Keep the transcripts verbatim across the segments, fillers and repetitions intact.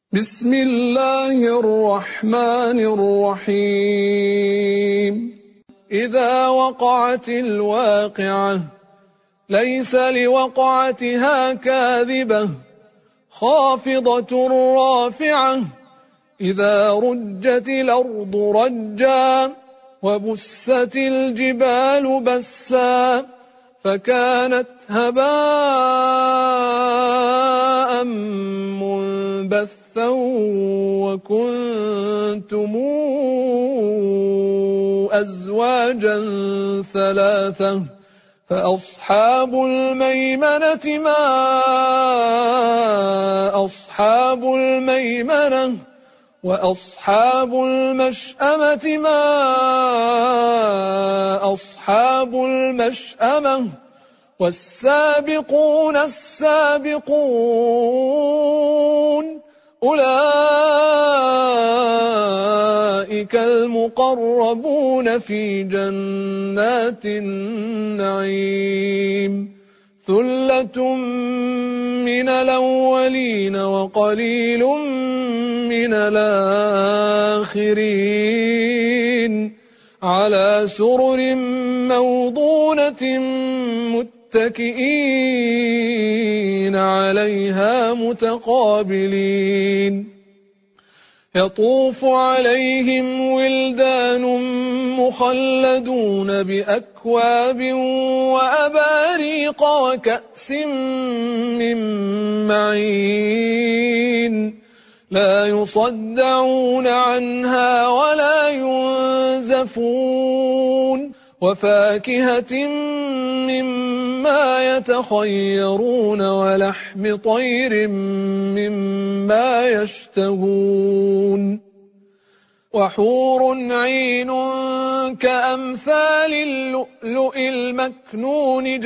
بسم الله الرحمن الرحيم إذا وقعت الواقعة ليس لوقعتها كاذبة خافضة رافعة إذا رجت الأرض رجا وبست الجبال بسا فكانت هباء منبثا وكنتم أزواجا ثلاثة فأصحاب الميمنة ما أصحاب الميمنة وأصحاب المشأمة ما أصحاب المشأمة والسابقون السابقون أولئك المقربون في جنات النعيم ثلة من الأولين وقليل من الآخرين على سرر موضونة متكئين عليها متقابلين يطوف عليهم ولدان مخلدون بأكواب وأباريق وكأس من معين لا يصدعون عنها ولا ينزفون وفاكهة مما يتخيرون ولحم طير مما يشتهون وحور عين كأمثال اللؤلؤ المكنون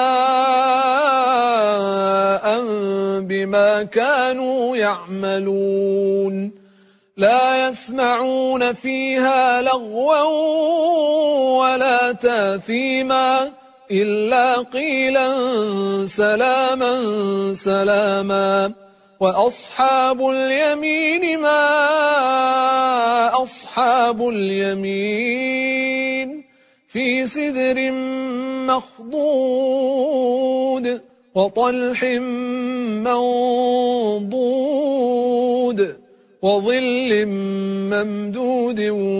جزاء بما كانوا يعملون لا يسمعون فيها لغوا ولا تاثيما إلا قيلا سلاما سلاما وأصحاب اليمين ما أصحاب اليمين في سدر مخضود وطلح منضود وظل ممدود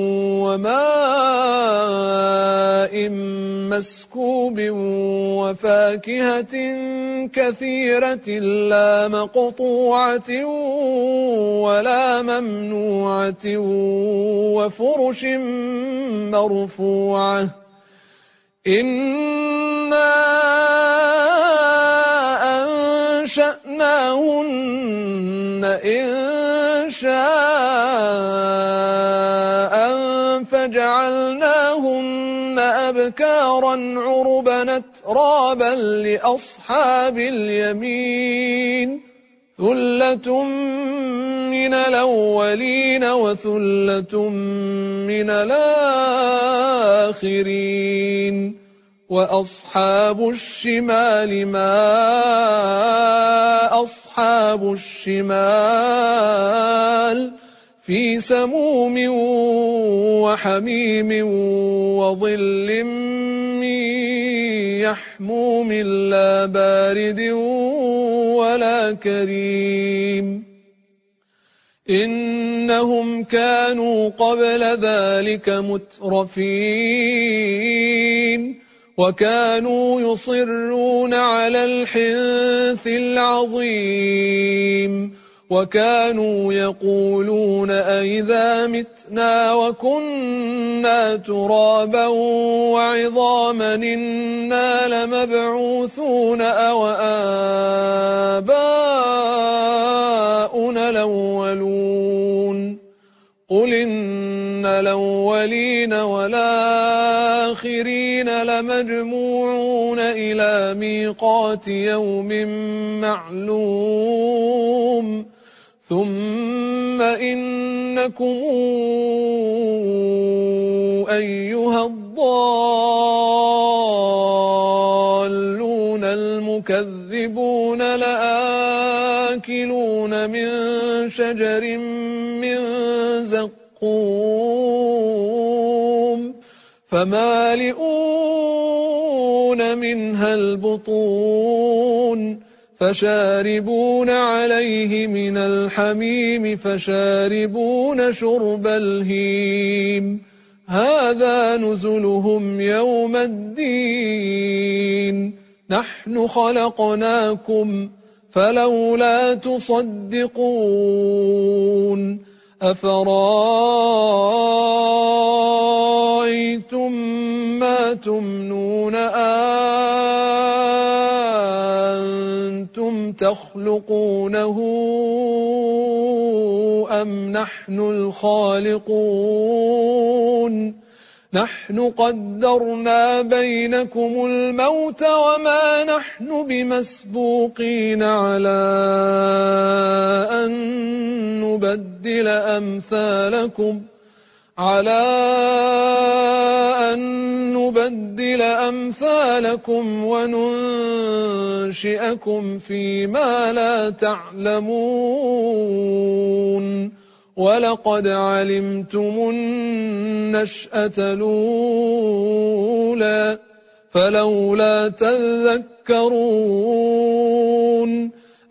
وماء مسكوب وفاكهة كثيرة لا مقطوعة ولا ممنوعة وفرش مرفوعة إنا أنشأناهن إن شاء فجعلناهن أبكارا عربا أترابا لأصحاب اليمين ثلة من الأولين وثلة من الآخرين وأصحاب الشمال ما أصحاب الشمال في سموم وحميم وظل من يحموم لا بارد ولا كريم إنهم كانوا قبل ذلك مترفين وكانوا يصرون على الحنث العظيم وكانوا يقولون أئذا متنا وكنا ترابا وعظاما إنا لمبعوثون أو آباؤنا الأولون قل إن الأولين والآخرين لمجموعون إلى ميقات يوم معلوم ثم إنكم أيها الضالون المكذبون لآكلون من شجر من زقوم فمالئون منها البطون فشاربون عليه من الحميم فشاربون شرب الهيم هذا نزلهم يوم الدين نحن خلقناكم فلولا تصدقون أفرأيتم ما تمنون أنتم تخلقونه أم نحن الخالقون نحن قدرنا بينكم الموت وما نحن بمسبوقين على أن نبدل أمثالكم على أن نبدل أمثالكم وننشئكم فيما لا تعلمون ولقد علمتم النشأة الأولى فلولا تذكرون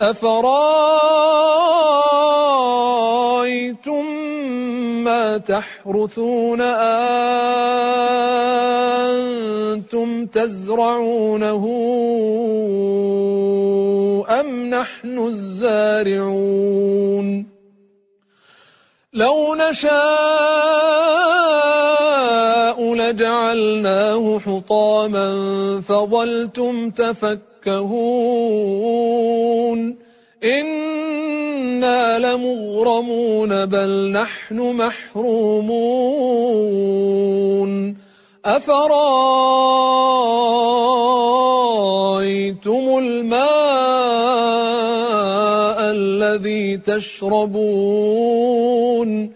أفرأيتم ما تحرثون أنتم تزرعونه أم نحن الزارعون لو نشاء لجعلناه حطاما فظلتم تفكهون إنا لمغرمون بل نحن محرومون أفرأيتم الماء الذي تشربون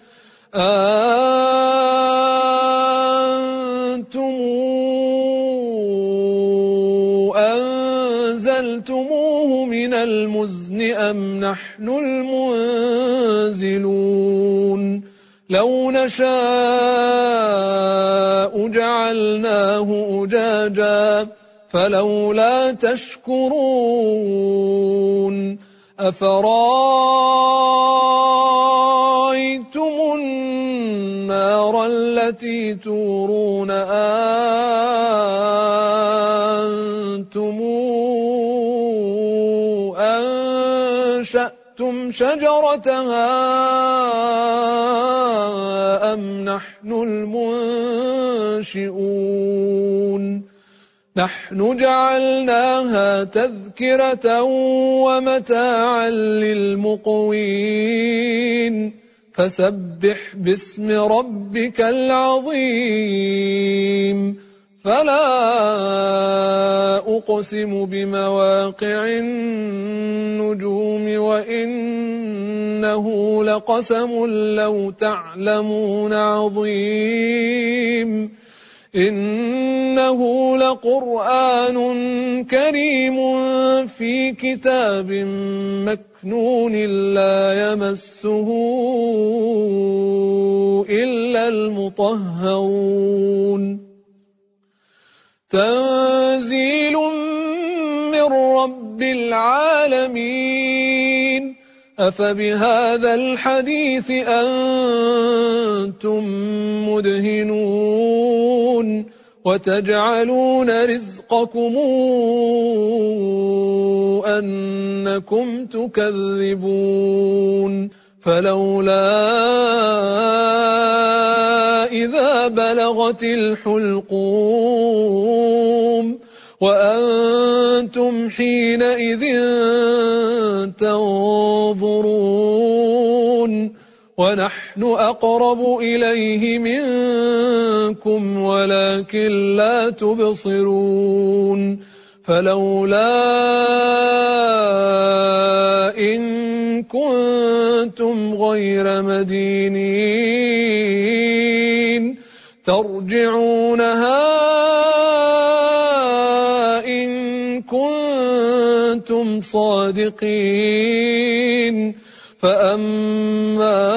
أنتم أنزلتموه من المزن أم نحن المنزلون لو نشاء جعلناه أجاجا فلولا تشكرون أفرأيتم النار التي تورون أنتم أنشأتم شجرتها أم نحن المنشئون نحن جعلناها تذكرة ومتاعا للمقوين فسبح باسم ربك العظيم فلا أقسم بمواقع النجوم وإنه لقسم لو تعلمون عظيم إنه لقرآن كريم في كتاب مكنون لا يمسه إلا المطهرون تنزيل من رب العالمين أفبهذا الحديث أنتم مدهنون وتجعلون رزقكم أنكم تكذبون فلولا إذا بلغت الحلقوم وأنتم حينئذ تنظرون ونحن أقرب إليه منكم ولكن لا تبصرون فلولا إن كنتم غير مدينين ترجعونها إن كنتم صادقين فأما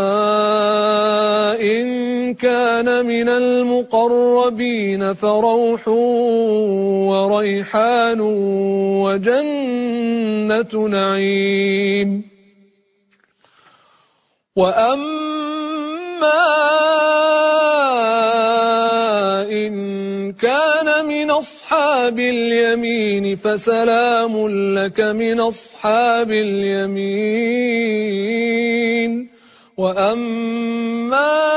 إن كان من المقربين فروح وريحان وجنة نعيم وأما إن كان من أصحاب اليمين فسلام لك من أصحاب اليمين وأما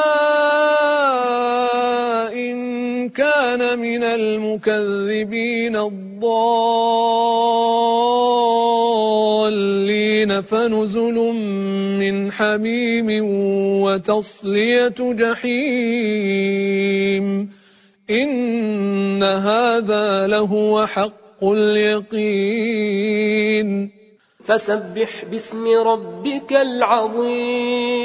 إن كان من المكذبين الضالين فنزل من حميم وتصلية جحيم إن هذا لهو حق اليقين فسبح باسم ربك العظيم